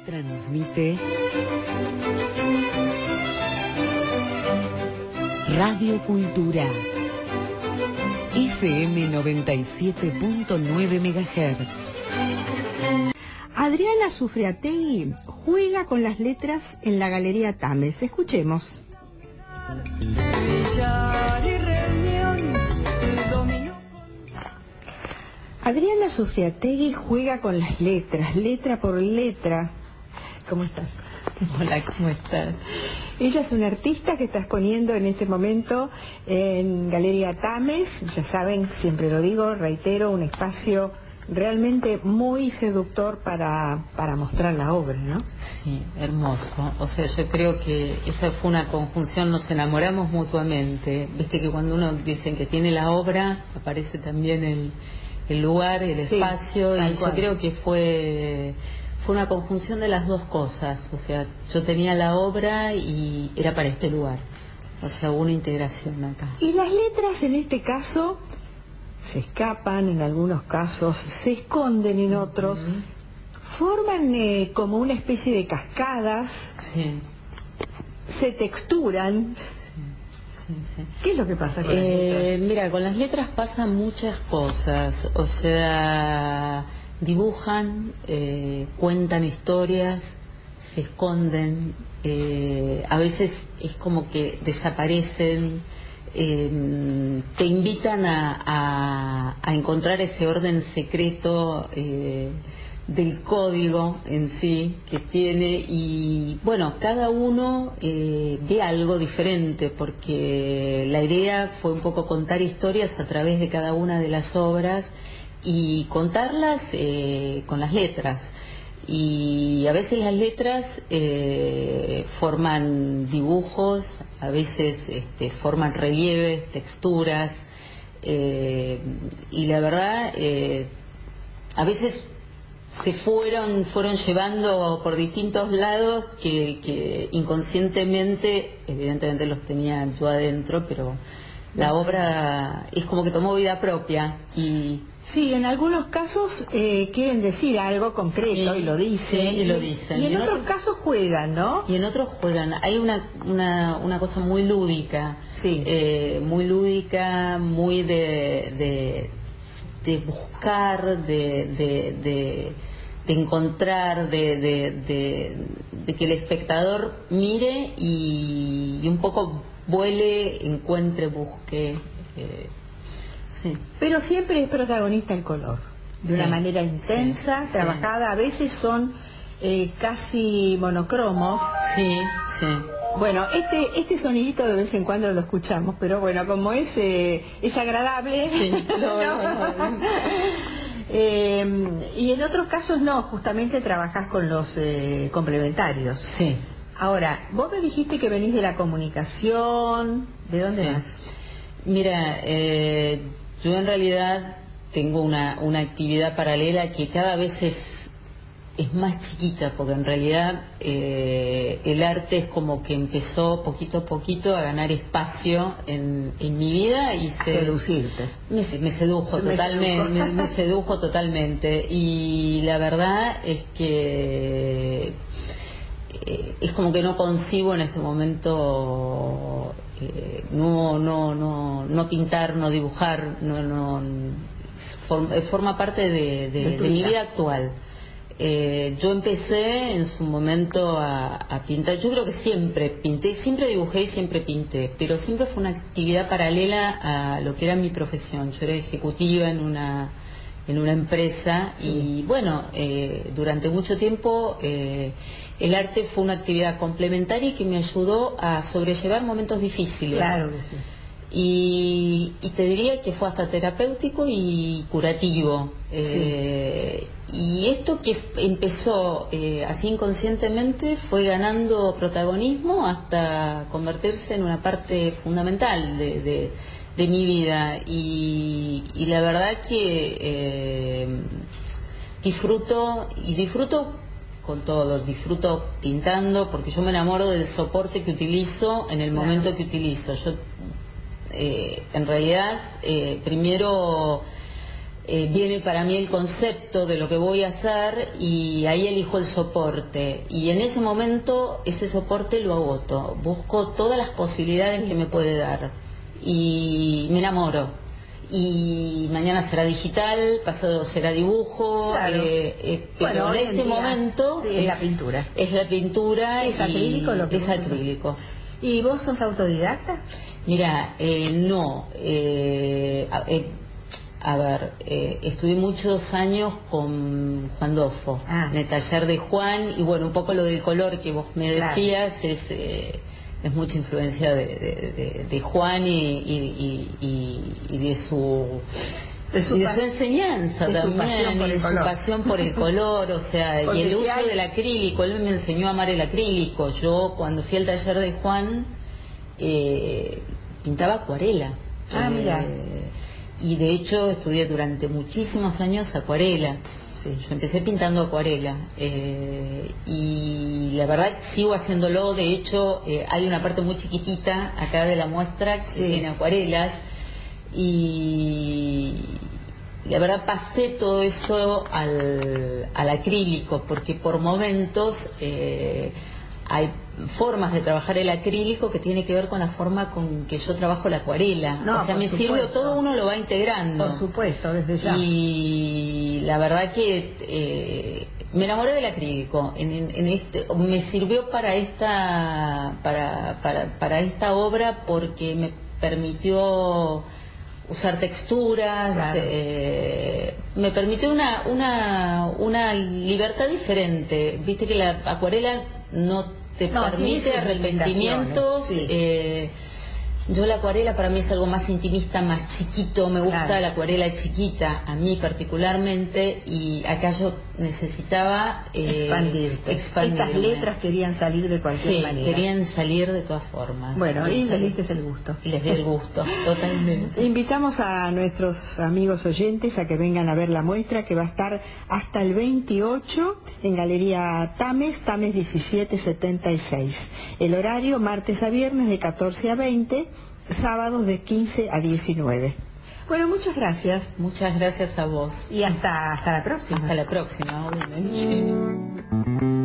Transmite Radio Cultura FM 97.9 MHz. Adriana Sufriategui juega con las letras en la Galería Tames. Escuchemos. Adriana Sufriategui juega con las letras, letra por letra. ¿Cómo estás? Hola, ¿cómo estás? Ella es una artista que está exponiendo en este momento en Galería Tames. Ya saben, siempre lo digo, reitero, un espacio realmente muy seductor para mostrar la obra, ¿no? Sí, hermoso. O sea, yo creo que esta fue una conjunción, nos enamoramos mutuamente. Viste que cuando uno dicen que tiene la obra, aparece también el lugar, el espacio, y yo creo que fue una conjunción de las dos cosas. O sea, yo tenía la obra y era para este lugar. O sea, hubo una integración acá. Y las letras en este caso se escapan, en algunos casos se esconden en otros, forman como una especie de cascadas, se texturan. Sí. ¿Qué es lo que pasa con las letras? Mira, con las letras pasan muchas cosas. O sea, dibujan, cuentan historias, se esconden, a veces es como que desaparecen, te invitan a encontrar ese orden secreto del código en sí que tiene, y bueno, cada uno ve algo diferente, porque la idea fue un poco contar historias a través de cada una de las obras y contarlas con las letras. Y a veces las letras forman dibujos, a veces forman relieves, texturas, y la verdad a veces se fueron llevando por distintos lados que inconscientemente, evidentemente los tenía yo adentro, pero la obra es como que tomó vida propia. Y sí, en algunos casos quieren decir algo concreto, sí, y lo dicen. Sí, y lo dicen. Y en otros casos juegan, ¿no? Y en otros juegan. Hay una cosa muy lúdica. Sí. Muy lúdica, muy de buscar, de encontrar, de que el espectador mire y un poco vuele, encuentre, busque. Sí. Pero siempre es protagonista el color, de una manera intensa, trabajada. A veces son casi monocromos. Sí. Bueno, este sonidito de vez en cuando lo escuchamos, pero bueno, como es agradable. Sí, ¿no? Y en otros casos no, justamente trabajás con los complementarios. Sí. Ahora, vos me dijiste que venís de la comunicación. ¿De dónde vas? Mira, yo en realidad tengo una actividad paralela que cada vez es más chiquita, porque en realidad el arte es como que empezó poquito a poquito a ganar espacio en mi vida y seducirte. Me sedujo totalmente, me sedujo totalmente, y la verdad es que es como que no concibo en este momento no pintar, no dibujar, forma parte de mi vida actual. Yo empecé en su momento a pintar. Yo creo que siempre pinté, siempre dibujé y siempre pinté, pero siempre fue una actividad paralela a lo que era mi profesión. Yo era ejecutiva en una empresa, y bueno, durante mucho tiempo el arte fue una actividad complementaria y que me ayudó a sobrellevar momentos difíciles. Claro que sí. Y te diría que fue hasta terapéutico y curativo. Y esto que empezó así inconscientemente fue ganando protagonismo hasta convertirse en una parte fundamental de mi vida. Y la verdad que disfruto con todo, disfruto pintando, porque yo me enamoro del soporte que utilizo en el momento que utilizo. Yo en realidad primero viene para mí el concepto de lo que voy a hacer y ahí elijo el soporte. Y en ese momento ese soporte lo agoto, busco todas las posibilidades que me puede dar y me enamoro. Y mañana será digital, pasado será dibujo, claro. pero en este momento sí, es la pintura. Es la pintura. ¿Es acrílico lo que es acrílico. ¿Y vos sos autodidacta? Mira, no. A ver, estudié muchos años con Juan Dofo, en el taller de Juan, y bueno, un poco lo del color que vos me decías, es mucha influencia de Juan y de su enseñanza también, y su pasión por el color, o sea, y el uso del acrílico. Él me enseñó a amar el acrílico. Yo cuando fui al taller de Juan pintaba acuarela. Mira. Y de hecho estudié durante muchísimos años acuarela. Yo empecé pintando acuarela y la verdad sigo haciéndolo. De hecho hay una parte muy chiquitita acá de la muestra que tiene acuarelas, y la verdad pasé todo eso al acrílico, porque por momentos hay formas de trabajar el acrílico que tiene que ver con la forma con que yo trabajo la acuarela. O sea, me sirve, todo uno lo va integrando. Por supuesto, desde ya. Y la verdad que me enamoré del acrílico. Me sirvió para esta obra porque me permitió usar texturas, claro. Me permitió una libertad diferente. Viste que la acuarela no te permite arrepentimientos. Yo la acuarela para mí es algo más intimista, más chiquito. Me gusta la acuarela chiquita, a mí particularmente, y acá yo necesitaba expandirme. Estas letras querían salir de cualquier manera. Sí, querían salir de todas formas. Bueno, y les diste el gusto. Y les di el gusto, totalmente. Invitamos a nuestros amigos oyentes a que vengan a ver la muestra, que va a estar hasta el 28 en Galería Tames 1776. El horario martes a viernes de 14 a 20, sábados de 15 a 19. Bueno, muchas gracias. Muchas gracias a vos. Y hasta la próxima. Hasta la próxima, obviamente.